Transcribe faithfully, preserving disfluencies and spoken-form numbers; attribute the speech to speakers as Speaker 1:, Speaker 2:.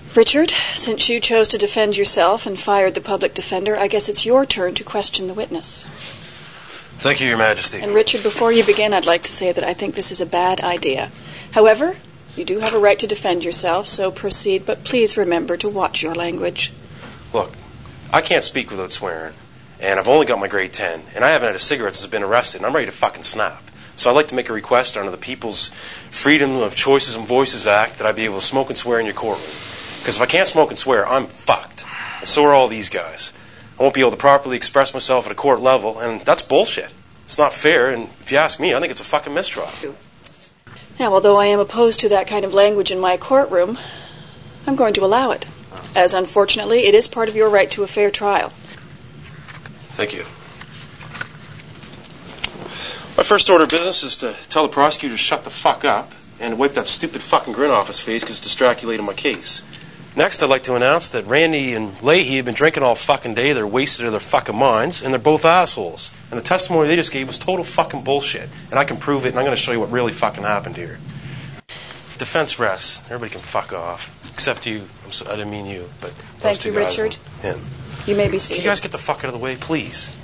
Speaker 1: Richard, since you chose to defend yourself and fired the public defender, I guess it's your turn to question the witness.
Speaker 2: Thank you, Your Majesty.
Speaker 1: And Richard, before you begin, I'd like to say that I think this is a bad idea. However, you do have a right to defend yourself, so proceed, but please remember to watch your language.
Speaker 2: Look, I can't speak without swearing, and I've only got my grade ten, and I haven't had a cigarette since I've been arrested, and I'm ready to fucking snap. So I'd like to make a request under the People's Freedom of Choices and Voices Act that I be able to smoke and swear in your courtroom. Because if I can't smoke and swear, I'm fucked. And so are all these guys. I won't be able to properly express myself at a court level, and that's bullshit. It's not fair, and if you ask me, I think it's a fucking mistrial.
Speaker 1: Now, although I am opposed to that kind of language in my courtroom, I'm going to allow it, as unfortunately it is part of your right to a fair trial.
Speaker 2: Thank you. My first order of business is to tell the prosecutor to shut the fuck up and wipe that stupid fucking grin off his face because it's distraculating my case. Next, I'd like to announce that Randy and Leahy have been drinking all fucking day. They're wasted of their fucking minds, and they're both assholes. And the testimony they just gave was total fucking bullshit. And I can prove it, and I'm going to show you what really fucking happened here. Defense rests. Everybody can fuck off. Except you. I'm so, I didn't mean you, but those
Speaker 1: Thank
Speaker 2: two
Speaker 1: you,
Speaker 2: guys
Speaker 1: Richard.
Speaker 2: and him.
Speaker 1: You may be seated.
Speaker 2: Can you guys get the fuck out of the way, please?